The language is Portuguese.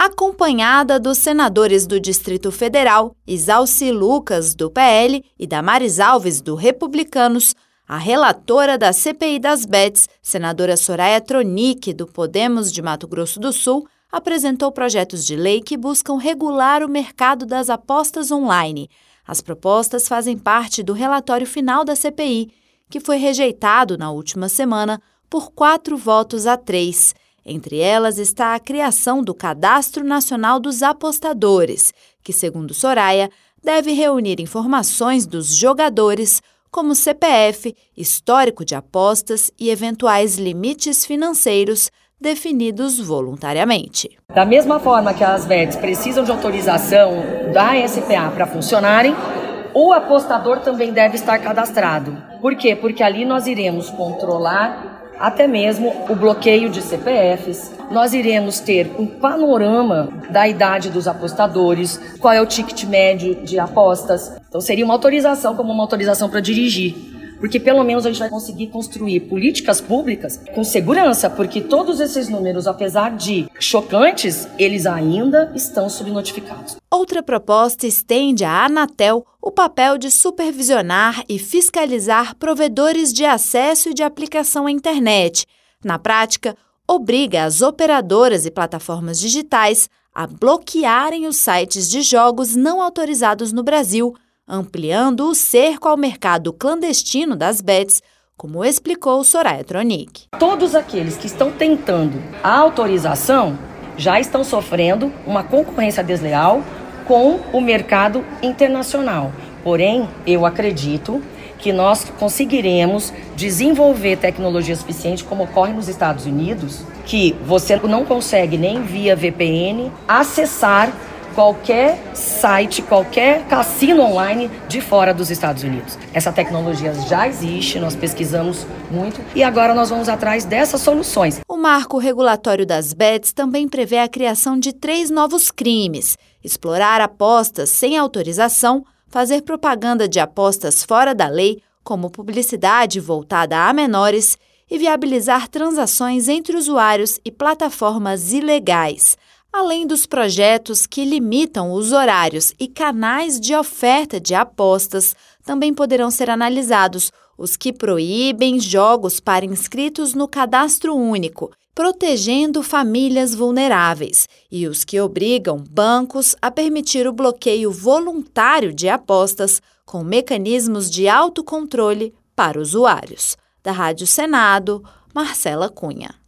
acompanhada dos senadores do Distrito Federal, Isalci Lucas, do PL, e Damares Alves, do Republicanos, a relatora da CPI das Bets, senadora Soraya Tronic, do Podemos de Mato Grosso do Sul, apresentou projetos de lei que buscam regular o mercado das apostas online. As propostas fazem parte do relatório final da CPI, que foi rejeitado na última semana por 4-3. Entre elas está a criação do Cadastro Nacional dos Apostadores, que, segundo Soraya, deve reunir informações dos jogadores, como CPF, histórico de apostas e eventuais limites financeiros definidos voluntariamente. Da mesma forma que as bets precisam de autorização da SPA para funcionarem, o apostador também deve estar cadastrado. Por quê? Porque ali nós iremos controlar até mesmo o bloqueio de CPFs, nós iremos ter um panorama da idade dos apostadores, qual é o ticket médio de apostas. Então seria uma autorização como uma autorização para dirigir, porque pelo menos a gente vai conseguir construir políticas públicas com segurança, porque todos esses números, apesar de chocantes, eles ainda estão subnotificados. Outra proposta estende à Anatel o papel de supervisionar e fiscalizar provedores de acesso e de aplicação à internet. Na prática, obriga as operadoras e plataformas digitais a bloquearem os sites de jogos não autorizados no Brasil, ampliando o cerco ao mercado clandestino das bets, como explicou Soraya Tronic. Todos aqueles que estão tentando a autorização já estão sofrendo uma concorrência desleal com o mercado internacional. Porém, eu acredito que nós conseguiremos desenvolver tecnologia suficiente, como ocorre nos Estados Unidos, que você não consegue nem via VPN acessar qualquer site, qualquer cassino online de fora dos Estados Unidos. Essa tecnologia já existe, nós pesquisamos muito e agora nós vamos atrás dessas soluções. O marco regulatório das bets também prevê a criação de 3 novos crimes: explorar apostas sem autorização, fazer propaganda de apostas fora da lei, como publicidade voltada a menores, e viabilizar transações entre usuários e plataformas ilegais. Além dos projetos que limitam os horários e canais de oferta de apostas, também poderão ser analisados os que proíbem jogos para inscritos no cadastro único, protegendo famílias vulneráveis, e os que obrigam bancos a permitir o bloqueio voluntário de apostas com mecanismos de autocontrole para usuários. Da Rádio Senado, Marcela Cunha.